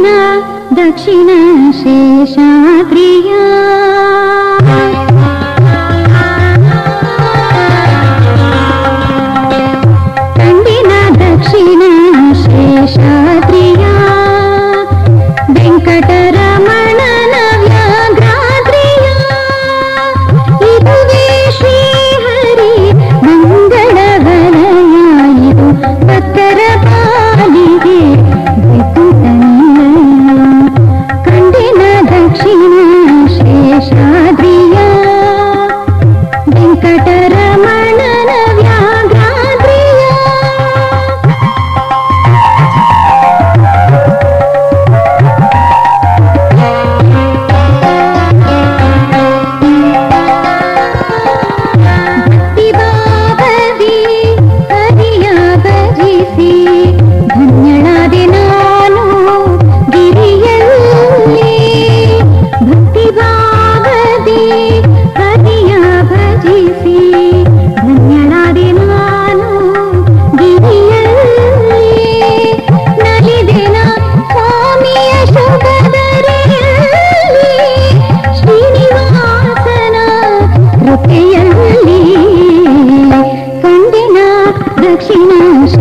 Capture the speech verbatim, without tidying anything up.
ಕಂಡಿನ ದಕ್ಷಿಣ ಶೇಷಾದ್ರಿಯ ಕಂಡಿನ ದಕ್ಷಿಣ ಶೇಷಾದ್ರಿಯ ವೆಂಕಟರಮಣನ ವ್ಯಾಘ್ರಾದ್ರಿಯ ಇದುವೇ ಶ್ರೀಹರಿ ಮಂಗಳವಲಯ ಇದು ಭಕ್ತರ ಪಾಲಿಗೆ ಕಂಡಿನ ದಕ್ಷಿಣ ಶೇಷಾದ್ರಿಯ ವೆಂಕಟರಮಣನ ವ್ಯಾಘ್ರಾದ್ರಿಯ ಭಕ್ತಿಭಾವದಿ ಹರಿಯ ಭಜಿಸಿ ಧನ್ಯಳಾದೆ ನಾನು ಗಿರಿಯಲ್ಲಿ ಭಕ್ತಿಭಾವದಿ ಹರಿಯ ಭಜಿಸಿ ಧನ್ಯಳಾದೆ ನಾನು ಗಿರಿಯಲ್ಲಿ ನಲಿದೆನ ಸ್ವಾಮಿಯ ಶುಭದರೆಯಲ್ಲಿ ಶ್ರೀನಿವಾಸನ ಕೃಪೆಯಲ್ಲಿ ಕಂಡಿನ ದಕ್ಷಿಣ